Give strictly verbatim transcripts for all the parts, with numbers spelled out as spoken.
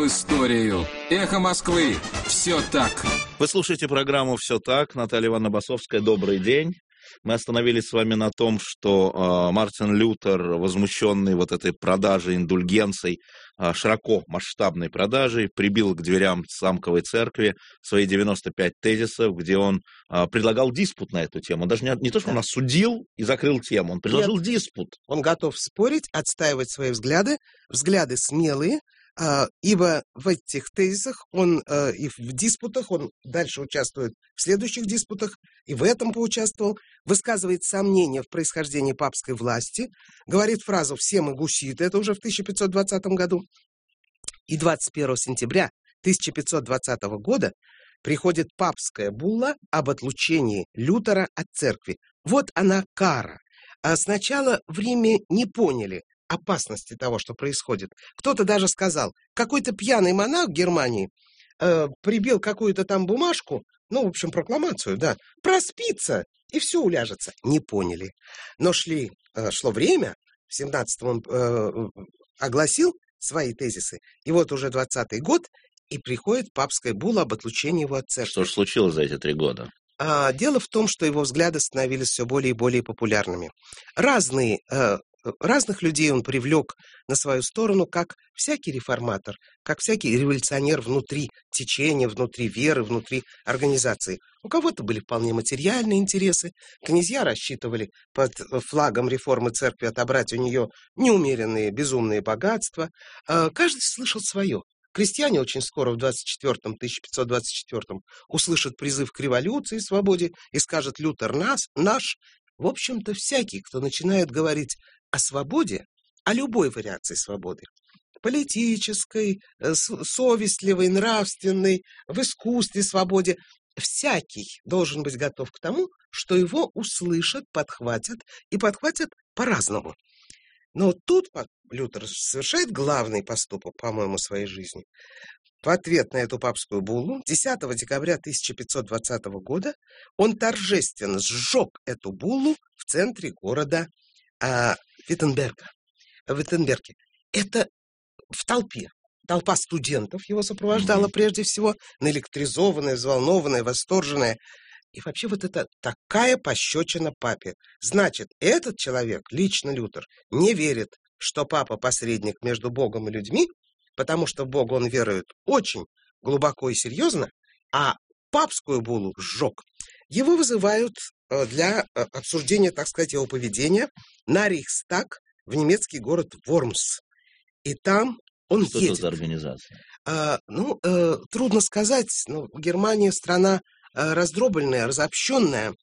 в историю. Эхо Москвы. Все так. Вы слушаете программу «Все так». Наталья Ивановна Басовская, добрый день. Мы остановились с вами на том, что э, Мартин Лютер, возмущенный вот этой продажей индульгенций, э, широко масштабной продажей, прибил к дверям Замковой церкви свои девяносто пять тезисов, где он э, предлагал диспут на эту тему. Он даже не, не то, что он осудил и закрыл тему, он предложил Нет. диспут. Он готов спорить, отстаивать свои взгляды, взгляды смелые, Uh, ибо в этих тезисах он uh, и в диспутах, он дальше участвует в следующих диспутах, и в этом поучаствовал, высказывает сомнения в происхождении папской власти, говорит фразу «все мы гуситы», это уже в тысяча пятьсот двадцатом году, и двадцать первого сентября тысяча пятьсот двадцатого года приходит папская булла об отлучении Лютера от церкви. Вот она кара. А сначала в Риме не поняли опасности того, что происходит. Кто-то даже сказал, какой-то пьяный монах в Германии э, прибил какую-то там бумажку, ну, в общем, прокламацию, да, проспится, и все уляжется. Не поняли. Но шли, э, шло время, в семнадцатом он э, огласил свои тезисы, и вот уже двадцатый год, и приходит папская булла об отлучении его от церкви. Что же случилось за эти три года? А, дело в том, что его взгляды становились все более и более популярными. Разные э, Разных людей он привлек на свою сторону, как всякий реформатор, как всякий революционер внутри течения, внутри веры, внутри организации. У кого-то были вполне материальные интересы. Князья рассчитывали под флагом реформы церкви отобрать у нее неумеренные, безумные богатства. Каждый слышал свое. Крестьяне очень скоро, в двадцать четвёртом, тысяча пятьсот двадцать четвёртом, услышат призыв к революции, свободе и скажут «Лютер нас, наш». В общем-то, всякий, кто начинает говорить о свободе, о любой вариации свободы, политической, совестливой, нравственной, в искусстве свободе, всякий должен быть готов к тому, что его услышат, подхватят, и подхватят по-разному. Но тут Лютер совершает главный поступок, по-моему, в своей жизни. В ответ на эту папскую буллу десятого декабря тысяча пятьсот двадцатого года он торжественно сжег эту буллу в центре города а, Виттенберга. В Виттенберге. Это в толпе. Толпа студентов его сопровождала mm-hmm. прежде всего, наэлектризованная, взволнованная, восторженная. И вообще вот это такая пощечина папе. Значит, этот человек, лично Лютер, не верит, что папа посредник между Богом и людьми, потому что в Бога он верует очень глубоко и серьезно, а папскую буллу сжег. Его вызывают для обсуждения, так сказать, его поведения на Рейхстаг в немецкий город Вормс. И там он что едет. Что это за организация? А, ну, э, трудно сказать. Но Германия страна э, раздробленная, разобщенная,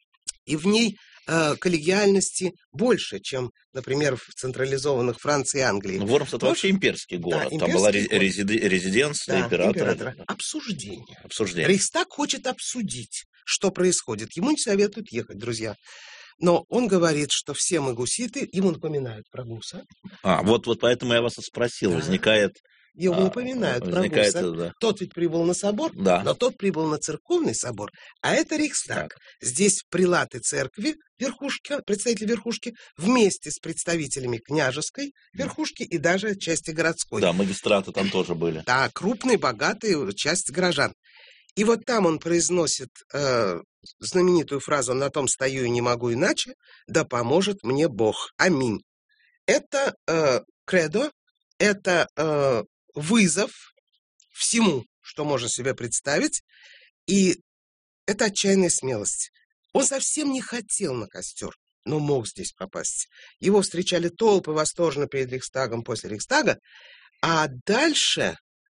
и в ней э, коллегиальности больше, чем, например, в централизованных Франции и Англии. Ну, Вормс — это вообще имперский город. Да, имперский Там была город. резиди- резиденция да, императора. императора. Обсуждение. Обсуждение. Рейхстаг хочет обсудить, что происходит. Ему не советуют ехать, друзья. Но он говорит, что все мы гуситы, ему напоминают про гуса. А, вот, вот поэтому я вас и спросил. Да. Возникает... Ему напоминают а, про гуса. Да. Тот ведь прибыл на собор, да. но тот прибыл на церковный собор, а это Рейхстаг. Так. Здесь прилаты церкви, верхушки, представители верхушки, вместе с представителями княжеской верхушки и даже части городской. Да, магистраты там тоже были. Да, крупные, богатые, часть горожан. И вот там он произносит э, знаменитую фразу «На том стою и не могу иначе, да поможет мне Бог. Аминь». Это э, кредо, это э, вызов всему, что можно себе представить, и это отчаянная смелость. Он совсем не хотел на костер, но мог здесь попасть. Его встречали толпы восторженно перед Рейхстагом, после Рейхстага, а дальше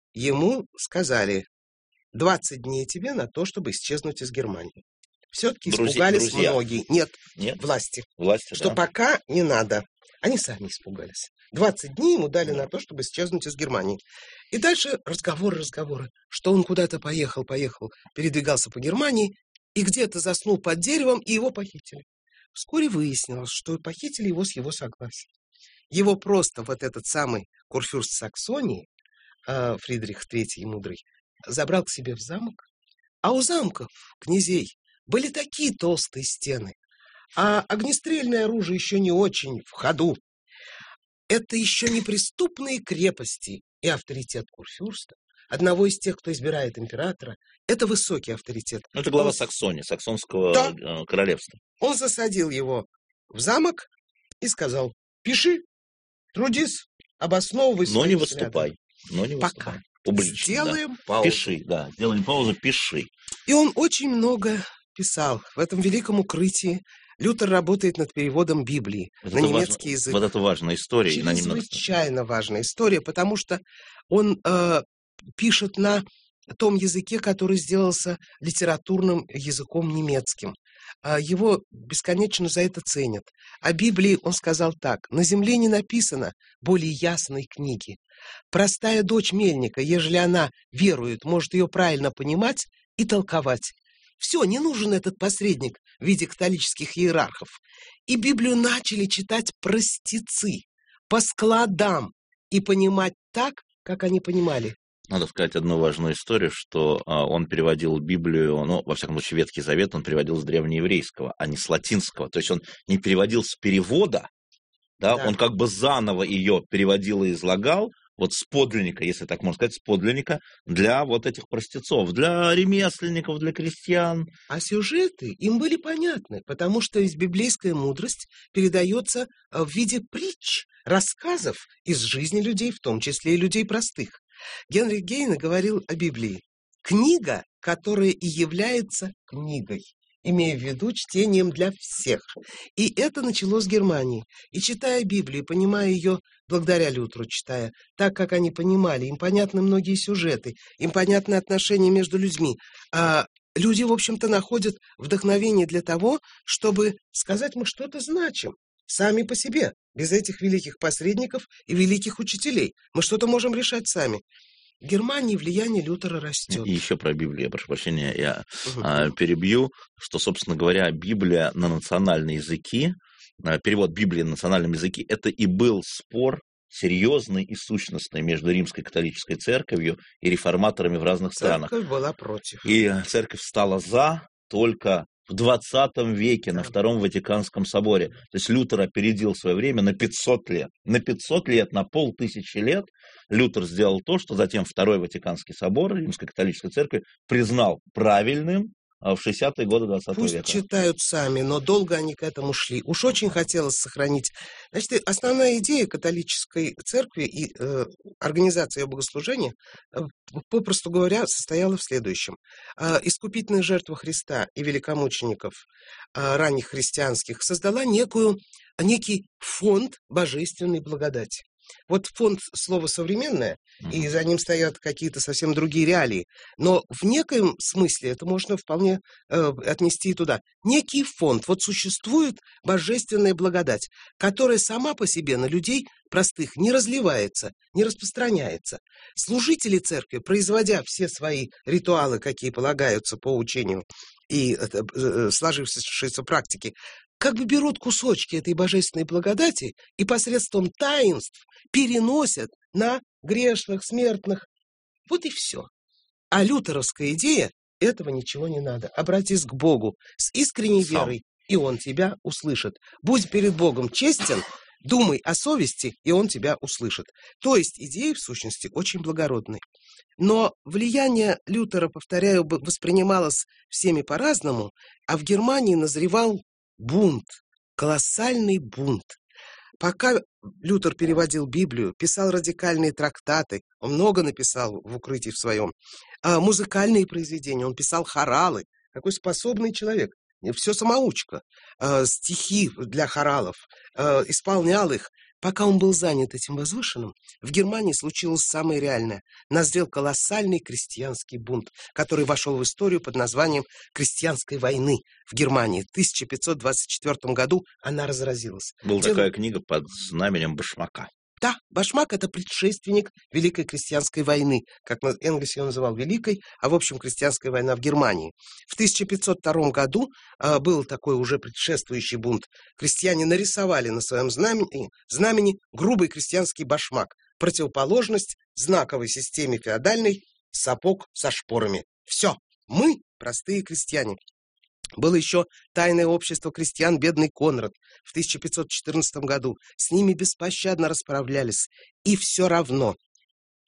ему сказали: двадцать дней тебе на то, чтобы исчезнуть из Германии. Все-таки Друзья, испугались друзья. многие. Нет, Нет? власти. Власти, что да. пока не надо. Они сами испугались. двадцать дней ему дали да. на то, чтобы исчезнуть из Германии. И дальше разговоры, разговоры, что он куда-то поехал, поехал, передвигался по Германии, и где-то заснул под деревом, и его похитили. Вскоре выяснилось, что похитили его с его согласия. Его просто вот этот самый курфюрст Саксонии, Фридрих третий Мудрый, забрал к себе в замок, а у замков князей были такие толстые стены, а огнестрельное оружие еще не очень в ходу. Это еще не преступные крепости и авторитет курфюрста, одного из тех, кто избирает императора, это высокий авторитет. Ну, это глава Он... Саксонии, Саксонского Да. королевства. Он засадил его в замок и сказал: пиши, трудись, обосновывай Но не свои взгляды. выступай. Но не Пока. выступай. Публично, Сделаем да. паузу. Пиши, да. Сделаем паузу, пиши. И он очень много писал. В этом великом укрытии Лютер работает над переводом Библии Вот на это немецкий важно, язык. Вот это важная история. и на немного... Чрезвычайно важная история, потому что он э, пишет на том языке, который сделался литературным языком немецким. А его бесконечно за это ценят. О Библии он сказал так: «На земле не написано более ясной книги. Простая дочь мельника, ежели она верует, может ее правильно понимать и толковать. Все, не нужен этот посредник в виде католических иерархов». И Библию начали читать простецы по складам и понимать так, как они понимали. Надо сказать одну важную историю, что а, он переводил Библию, ну, во всяком случае, Ветхий Завет он переводил с древнееврейского, а не с латинского. То есть он не переводил с перевода, да, Да. он как бы заново ее переводил и излагал, вот с подлинника, если так можно сказать, с подлинника, для вот этих простецов, для ремесленников, для крестьян. А сюжеты им были понятны, потому что из библейская мудрость передается в виде притч, рассказов из жизни людей, в том числе и людей простых. Генрих Гейне говорил о Библии: книга, которая и является книгой, имея в виду чтением для всех. И это началось с Германии. И читая Библию, понимая ее, благодаря Лютеру читая, так, как они понимали, им понятны многие сюжеты, им понятны отношения между людьми. А люди, в общем-то, находят вдохновение для того, чтобы сказать: мы что-то значим сами по себе, без этих великих посредников и великих учителей. Мы что-то можем решать сами. В Германии влияние Лютера растет. И еще про Библию, я прошу прощения, я Угу. а, перебью, что, собственно говоря, Библия на национальные языки, а, перевод Библии на национальном языке, это и был спор серьезный и сущностный между Римской католической церковью и реформаторами в разных странах. Церковь была против. И церковь стала за только в двадцатом веке, Да. на Втором Ватиканском соборе. То есть Лютер опередил свое время на пятьсот лет. На пятьсот лет, на полтысячи лет Лютер сделал то, что затем Второй Ватиканский собор Римской католической церкви признал правильным в шестидесятые годы двадцатого Пусть века. читают сами, но долго они к этому шли. Уж очень хотелось сохранить. Значит, основная идея католической церкви и э, организации ее богослужения, э, попросту говоря, состояла в следующем. Э, искупительная жертва Христа и великомучеников э, ранних христианских создала некую, некий фонд божественной благодати. Вот фонд — слово современное, и за ним стоят какие-то совсем другие реалии. Но в некоем смысле это можно вполне э, отнести и туда. Некий фонд. Вот существует божественная благодать, которая сама по себе на людей простых не разливается, не распространяется. Служители церкви, производя все свои ритуалы, какие полагаются по учению и э, сложившейся практике, как бы берут кусочки этой божественной благодати и посредством таинств переносят на грешных, смертных. Вот и все. А лютеровская идея — этого ничего не надо. Обратись к Богу с искренней Сам. верой, и Он тебя услышит. Будь перед Богом честен, думай о совести, и Он тебя услышит. То есть идея, в сущности, очень благородная. Но влияние Лютера, повторяю, воспринималось всеми по-разному, а в Германии назревал бунт, колоссальный бунт. Пока Лютер переводил Библию, писал радикальные трактаты, он много написал в укрытии в своем, а музыкальные произведения, он писал хоралы. Какой способный человек. Все самоучка. А, стихи для хоралов, а, исполнял их. Пока он был занят этим возвышенным, в Германии случилось самое реальное. Назрел колоссальный крестьянский бунт, который вошел в историю под названием «Крестьянской войны» в Германии. В тысяча пятьсот двадцать четвёртом году она разразилась. Была Дело... такая книга под знаменем Башмака. Да, Башмак — это предшественник Великой крестьянской войны, как Энгельс ее называл Великой, а в общем крестьянская война в Германии. В тысяча пятьсот втором году а, был такой уже предшествующий бунт. Крестьяне нарисовали на своем знамени, знамени грубый крестьянский башмак, противоположность знаковой системе феодальной сапог со шпорами. Все, мы простые крестьяне. Было еще тайное общество крестьян «Бедный Конрад» в тысяча пятьсот четырнадцатом году. С ними беспощадно расправлялись. И все равно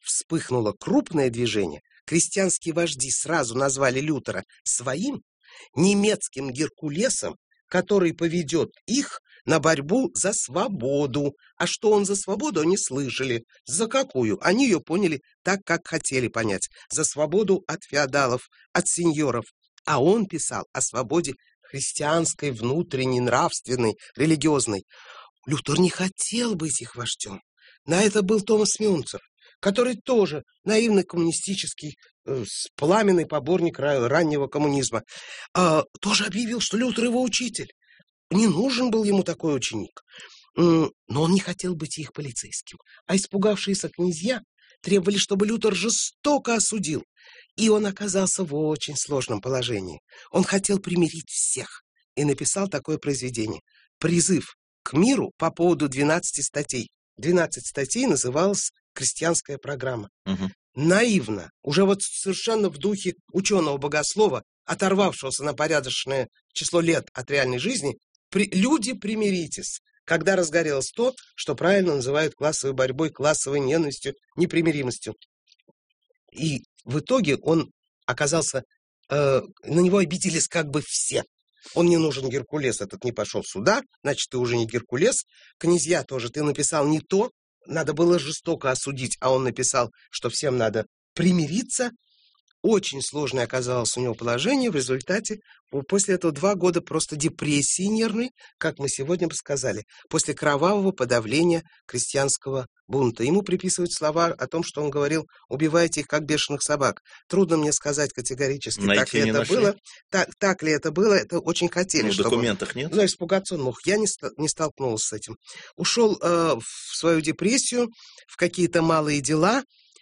вспыхнуло крупное движение, крестьянские вожди сразу назвали Лютера своим немецким Геркулесом, который поведет их на борьбу за свободу. А что он за свободу, они слышали. За какую? Они ее поняли так, как хотели понять. За свободу от феодалов, от сеньоров. А он писал о свободе христианской, внутренней, нравственной, религиозной. Лютер не хотел быть их вождем. На это был Томас Мюнцер, который тоже наивный коммунистический, э, пламенный поборник раннего коммунизма, э, тоже объявил, что Лютер его учитель. Не нужен был ему такой ученик. Но он не хотел быть их полицейским. А испугавшиеся князья требовали, чтобы Лютер жестоко осудил. И он оказался в очень сложном положении. Он хотел примирить всех и написал такое произведение. «Призыв к миру по поводу двенадцати статей». двенадцать статей называлась «Крестьянская программа». Угу. Наивно, уже вот совершенно в духе ученого-богослова, оторвавшегося на порядочное число лет от реальной жизни, при, люди, примиритесь, когда разгорелось то, что правильно называют классовой борьбой, классовой ненавистью, непримиримостью. И в итоге он оказался, э, на него обиделись как бы все. Он не нужен Геркулес, этот не пошел сюда, значит, ты уже не Геркулес. Князья тоже, ты написал не то, надо было жестоко осудить, а он написал, что всем надо примириться. Очень сложное оказалось у него положение. В результате после этого два года просто депрессии нервной, как мы сегодня бы сказали, после кровавого подавления крестьянского бунта. Ему приписывают слова о том, что он говорил: убивайте их, как бешеных собак. Трудно мне сказать категорически, Найти так ли это нашли. было. Так, так ли это было, это очень хотели. Ну, в чтобы... документах нет? Ну, испугаться он мог. Я не, ст- не столкнулся с этим. Ушел э, в свою депрессию, в какие-то малые дела,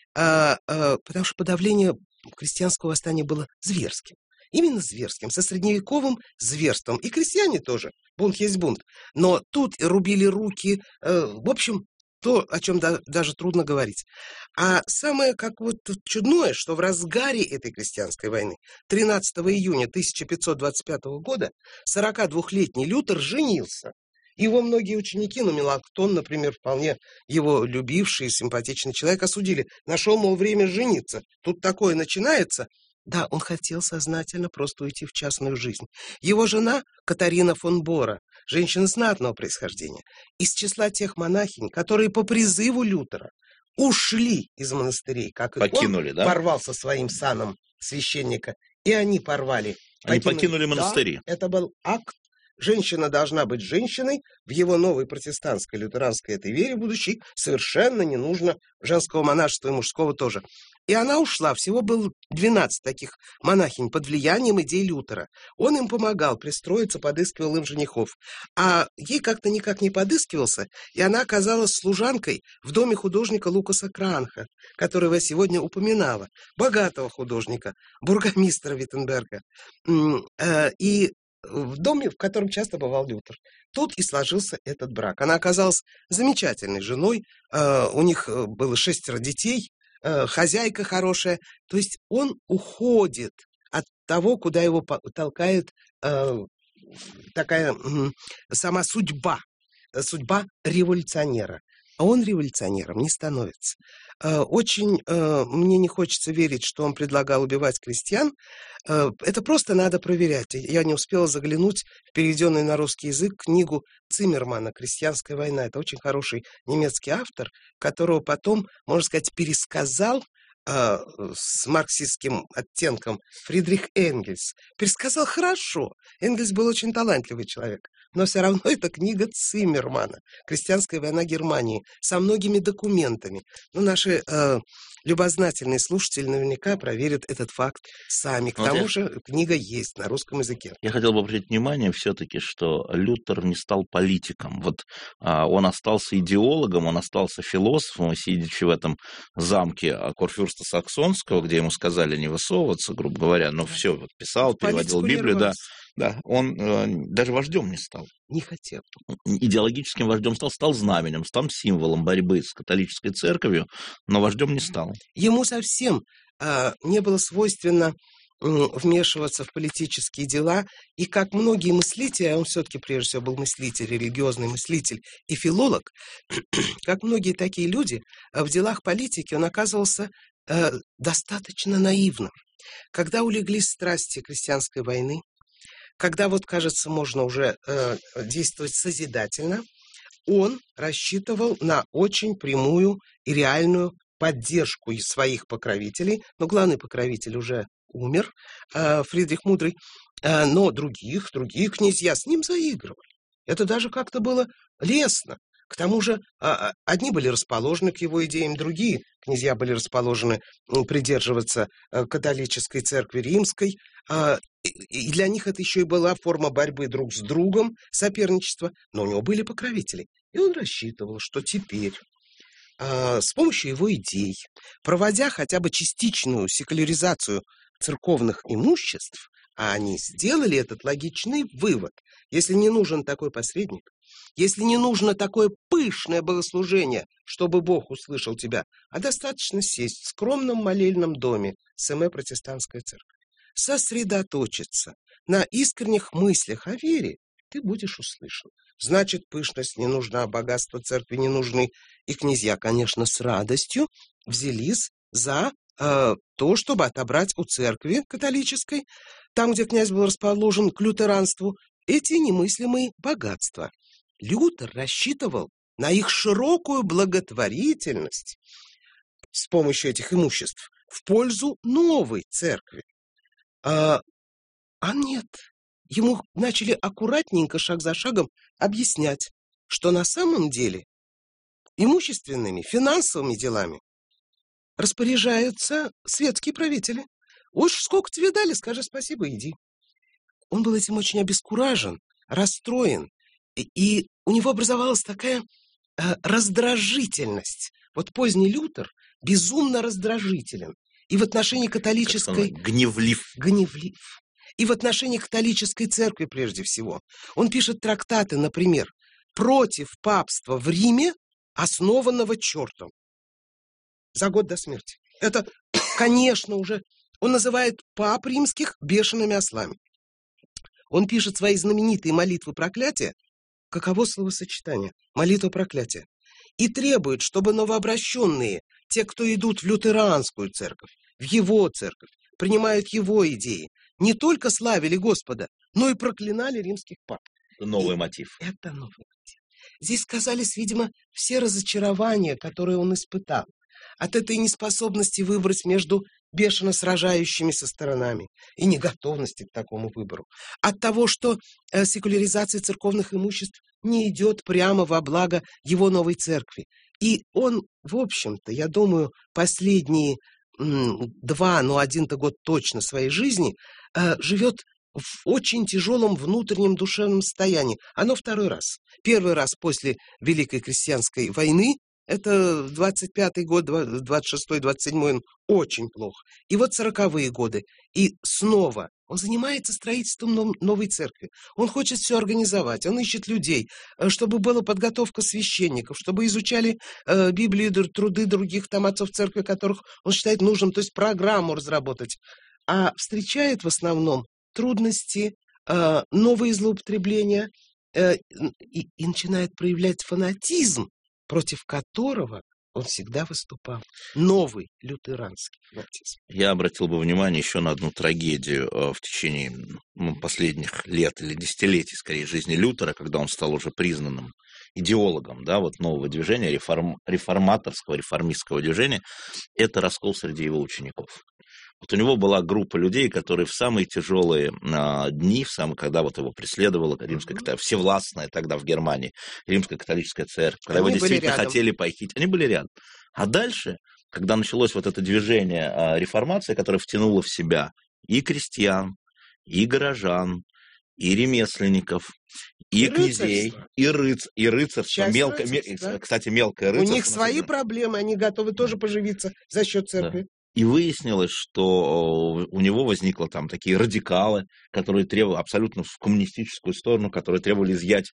э, э, потому что подавление крестьянского восстания было зверским. Именно зверским, со средневековым зверством. И крестьяне тоже. Бунт есть бунт. Но тут рубили руки. Э, в общем, то, о чем да, даже трудно говорить. А самое как вот чудное, что в разгаре этой крестьянской войны, тринадцатого июня тысяча пятьсот двадцать пятого года, сорокадвухлетний Лютер женился. Его многие ученики, ну, Меланхтон, например, вполне его любивший, симпатичный человек, осудили. Нашел, мол, время жениться. Тут такое начинается. Да, он хотел сознательно просто уйти в частную жизнь. Его жена, Катарина фон Бора, женщина знатного происхождения, из числа тех монахинь, которые по призыву Лютера ушли из монастырей, как и Покинули, он да? порвал со своим саном священника, и они порвали. Они покинули монастыри. Да, это был акт. Женщина должна быть женщиной. В его новой протестантской, лютеранской этой вере будущей совершенно не нужно женского монашества и мужского тоже. И она ушла. Всего было двенадцать таких монахинь под влиянием идей Лютера. Он им помогал пристроиться, подыскивал им женихов. А ей как-то никак не подыскивался, и она оказалась служанкой в доме художника Лукаса Кранха, которого я сегодня упоминала, богатого художника, бургомистра Виттенберга. И в доме, в котором часто бывал Лютер. Тут и сложился этот брак. Она оказалась замечательной женой, э, у них было шестеро детей, э, хозяйка хорошая. То есть он уходит от того, куда его толкает э, такая э, сама судьба, судьба революционера. А он революционером не становится. Очень э, мне не хочется верить, что он предлагал убивать крестьян. Э, это просто надо проверять. Я не успела заглянуть в переведенную на русский язык книгу Циммермана «Крестьянская война». Это очень хороший немецкий автор, которого потом, можно сказать, пересказал э, с марксистским оттенком Фридрих Энгельс. Пересказал хорошо. Энгельс был очень талантливый человек. Но все равно это книга Циммермана «Крестьянская война Германии» со многими документами. Ну, наши э, любознательные слушатели наверняка проверят этот факт сами. К Вот тому я... же книга есть на русском языке. Я хотел бы обратить внимание все-таки, что Лютер не стал политиком. Вот а, он остался идеологом, он остался философом, сидячи в этом замке Курфюрста Саксонского, где ему сказали не высовываться, грубо говоря, но все вот писал, переводил Библию, да. Да, он э, даже вождем не стал. Не хотел. Идеологическим вождем стал, стал знаменем, стал символом борьбы с католической церковью, но вождем не стал. Ему совсем э, не было свойственно вмешиваться в политические дела, и как многие мыслители, а он все-таки прежде всего был мыслитель, религиозный мыслитель и филолог, как многие такие люди, в делах политики он оказывался э, достаточно наивным. Когда улеглись страсти крестьянской войны, когда вот, кажется, можно уже э, действовать созидательно, он рассчитывал на очень прямую и реальную поддержку из своих покровителей, но главный покровитель уже умер, э, Фридрих Мудрый, э, но других, другие князья с ним заигрывали. Это даже как-то было лестно. К тому же э, одни были расположены к его идеям, другие князья были расположены э, придерживаться э, католической церкви римской, э, и для них это еще и была форма борьбы друг с другом, соперничества, но у него были покровители. И он рассчитывал, что теперь э, с помощью его идей, проводя хотя бы частичную секуляризацию церковных имуществ, а они сделали этот логичный вывод, если не нужен такой посредник, если не нужно такое пышное богослужение, чтобы Бог услышал тебя, а достаточно сесть в скромном молельном доме СМ Протестантская церковь, сосредоточиться на искренних мыслях о вере, ты будешь услышан. Значит, пышность не нужна, богатство церкви не нужны. И князья, конечно, с радостью взялись за э, то, чтобы отобрать у церкви католической, там, где князь был расположен к лютеранству, эти немыслимые богатства. Лютер рассчитывал на их широкую благотворительность с помощью этих имуществ в пользу новой церкви. А, а нет, ему начали аккуратненько, шаг за шагом объяснять, что на самом деле имущественными, финансовыми делами распоряжаются светские правители. Уж сколько тебе дали, скажи спасибо, иди. Он был этим очень обескуражен, расстроен, и, и у него образовалась такая э, раздражительность. Вот поздний Лютер безумно раздражителен. И в отношении католической... Гневлив. Гневлив. И в отношении католической церкви прежде всего. Он пишет трактаты, например, против папства в Риме, основанного чертом. За год до смерти. Это, конечно, уже... Он называет пап римских бешеными ослами. Он пишет свои знаменитые молитвы проклятия. Каково словосочетание? Молитва проклятия. И требует, чтобы новообращенные, те, кто идут в лютеранскую церковь, в его церковь, принимают его идеи, не только славили Господа, но и проклинали римских пап. Новый и мотив. Это новый мотив. Здесь сказались, видимо, все разочарования, которые он испытал. От этой неспособности выбрать между бешено сражающимися сторонами и неготовности к такому выбору. От того, что э, секуляризация церковных имуществ не идет прямо во благо его новой церкви. И он, в общем-то, я думаю, последние м, два, ну один-то год точно своей жизни э, живет в очень тяжелом внутреннем душевном состоянии. Оно второй раз. Первый раз после Великой Крестьянской войны, это двадцать пятый год, двадцать шестой, двадцать седьмой, очень плохо. И вот сороковые годы. И снова он занимается строительством новой церкви. Он хочет все организовать, он ищет людей, чтобы была подготовка священников, чтобы изучали э, Библию, труды других там отцов церкви, которых он считает нужным, то есть программу разработать. А встречает в основном трудности, э, новые злоупотребления э, и, и начинает проявлять фанатизм, против которого он всегда выступал. Новый лютеранский фанатизм. Я обратил бы внимание еще на одну трагедию в течение ну, последних лет или десятилетий, скорее, жизни Лютера, когда он стал уже признанным идеологом, да, вот нового движения, реформ, реформаторского, реформистского движения. Это раскол среди его учеников. Вот у него была группа людей, которые в самые тяжелые а, дни, в самые, когда вот его преследовала римская, mm-hmm. всевластная тогда в Германии, римская католическая церковь, когда они его действительно рядом. Хотели похитить, они были рядом. А дальше, когда началось вот это движение а, реформации, которое втянуло в себя и крестьян, и горожан, и ремесленников, и, и князей, и, рыц, и рыцарство. Мелко, рыцарства, да? Кстати, мелкое рыцарство. У них свои проблемы, они готовы тоже поживиться за счет церкви. Да. И выяснилось, что у него возникло там такие радикалы, которые требовали абсолютно в коммунистическую сторону, которые требовали изъять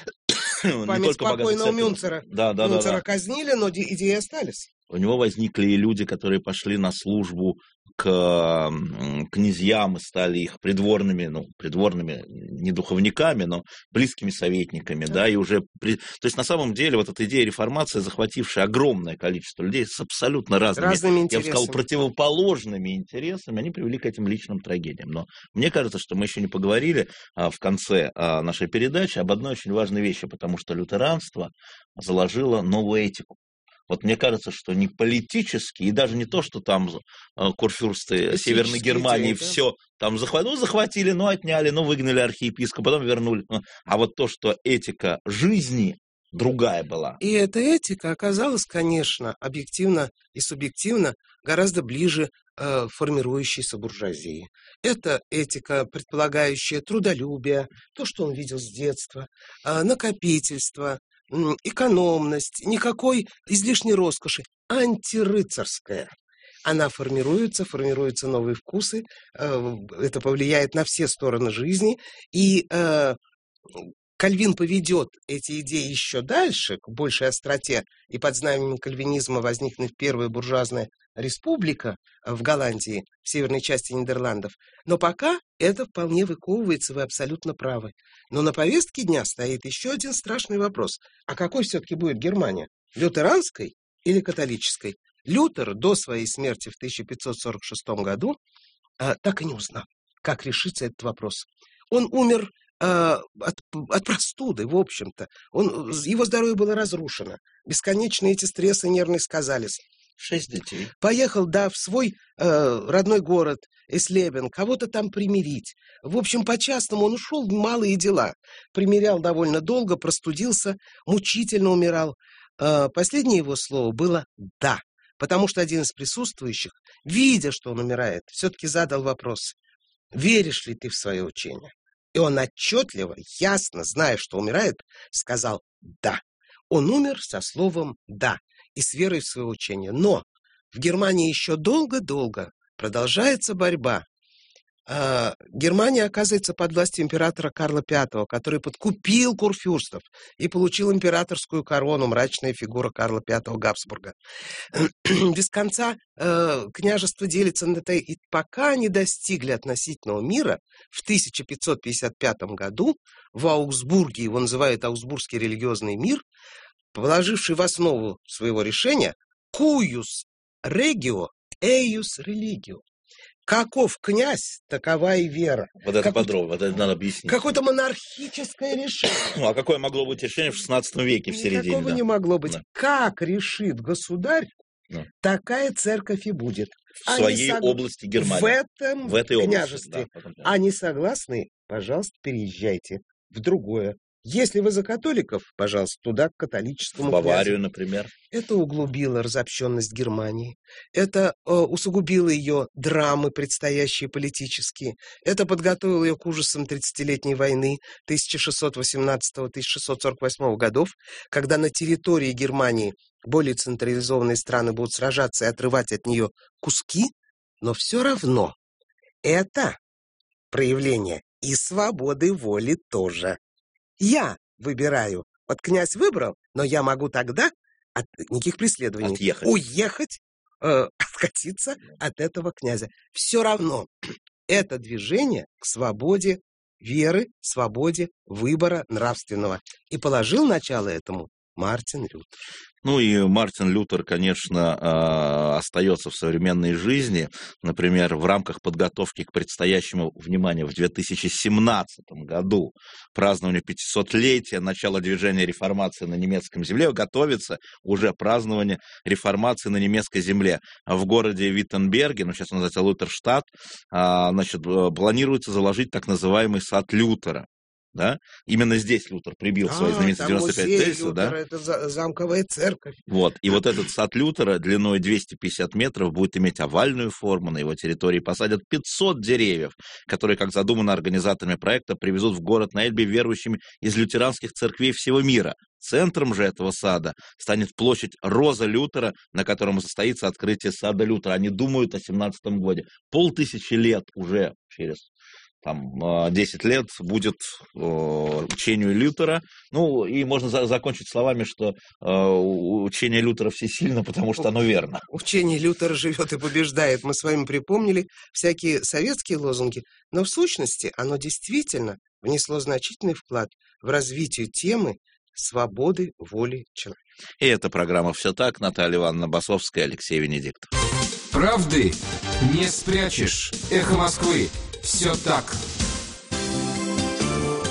не только спокойного Мюнцера. Да, да, Мюнцера да, да. казнили, но идеи остались. У него возникли и люди, которые пошли на службу к князьям и стали их придворными, ну, придворными не духовниками, но близкими советниками, да, да и уже... При... То есть, на самом деле, вот эта идея реформации, захватившая огромное количество людей с абсолютно разными, разными я бы сказал, противоположными интересами, они привели к этим личным трагедиям. Но мне кажется, что мы еще не поговорили а, в конце а, нашей передачи об одной очень важной вещи, потому что лютеранство заложило новую этику. Вот мне кажется, что не политически, и даже не то, что там курфюрсты Северной Германии идея, все да? там захватили, ну, захватили, ну, отняли, ну, выгнали архиепископа, потом вернули. А вот то, что этика жизни другая была. И эта этика оказалась, конечно, объективно и субъективно гораздо ближе э, формирующейся буржуазии. Это этика, предполагающая трудолюбие, то, что он видел с детства, э, накопительство, экономность, никакой излишней роскоши, антирыцарская. Она формируется, формируются новые вкусы, это повлияет на все стороны жизни, и Кальвин поведет эти идеи еще дальше, к большей остроте, и под знаменем кальвинизма возникнет первая буржуазная республика в Голландии, в северной части Нидерландов. Но пока это вполне выковывается, вы абсолютно правы. Но на повестке дня стоит еще один страшный вопрос. А какой все-таки будет Германия? Лютеранской или католической? Лютер до своей смерти в тысяча пятьсот сорок шестом году а, так и не узнал, как решится этот вопрос. Он умер а, от, от простуды, в общем-то. Он, его здоровье было разрушено. Бесконечные эти стрессы нервные сказались. Шесть детей. Поехал, да, в свой э, родной город Эслебен, кого-то там примирить. В общем, по-частному он ушел в малые дела. Примирял довольно долго, простудился, мучительно умирал. Э, последнее его слово было «да», потому что один из присутствующих, видя, что он умирает, все-таки задал вопрос: «Веришь ли ты в свое учение?» И он отчетливо, ясно, зная, что умирает, сказал «да». Он умер со словом «да» и с верой в свое учение. Но в Германии еще долго-долго продолжается борьба. А, Германия оказывается под властью императора Карла Пятого, который подкупил курфюрстов и получил императорскую корону, мрачная фигура Карла Пятого Габсбурга. Без конца э, княжество делится на это, и пока не достигли относительного мира, в тысяча пятьсот пятьдесят пятом году в Аугсбурге, его называют Аугсбургский религиозный мир, положивший в основу своего решения «cuius regio, eius religio». Каков князь, такова и вера. Вот это подробно, вот это надо объяснить. Какое-то монархическое решение. Ну, а какое могло быть решение в шестнадцатом веке, в середине? Никакого да. не могло быть. Да. Как решит государь, да. такая церковь и будет. В Они своей сог... области Германии. В этом в этой княжестве. Области, да, потом, да. Они согласны? Пожалуйста, переезжайте в другое. Если вы за католиков, пожалуйста, туда, к католическому В Баварию, князю. например. Это углубило разобщенность Германии. Это э, усугубило ее драмы, предстоящие политические. Это подготовило ее к ужасам тридцатилетней войны тысяча шестьсот восемнадцатого — тысяча шестьсот сорок восьмого годов, когда на территории Германии более централизованные страны будут сражаться и отрывать от нее куски, но все равно это проявление и свободы воли тоже. Я выбираю. Вот князь выбрал, но я могу тогда от никаких преследований Отъехать. уехать, э, откатиться от этого князя. Все равно это движение к свободе веры, свободе выбора нравственного. И положил начало этому Мартин Лютер. Ну и Мартин Лютер, конечно, остается в современной жизни. Например, в рамках подготовки к предстоящему, внимание, в две тысячи семнадцатом году празднованию пятисотлетия начала движения реформации на немецком земле готовится уже празднование реформации на немецкой земле. В городе Виттенберге, ну сейчас он называется Лютерштадт, значит, планируется заложить так называемый сад Лютера. Да? Именно здесь Лютер прибил свои знаменитые девяносто пять тезисов. Да? Это замковая церковь. Вот. И вот этот сад Лютера длиной двести пятьдесят метров будет иметь овальную форму. На его территории посадят пятьсот деревьев, которые, как задумано организаторами проекта, привезут в город на Эльбе верующими из лютеранских церквей всего мира. Центром же этого сада станет площадь Роза Лютера, на котором состоится открытие сада Лютера. Они думают о семнадцатом годе. Полтысячи лет уже через там, десять лет будет учению Лютера. Ну, и можно за- закончить словами, что учение Лютера всесильно, потому что оно верно. Учение Лютера живет и побеждает. Мы с вами припомнили всякие советские лозунги, но в сущности оно действительно внесло значительный вклад в развитие темы свободы воли человека. И эта программа «Все так». Наталья Ивановна Басовская, Алексей Венедиктов. Правды не спрячешь. Эхо Москвы. Все так.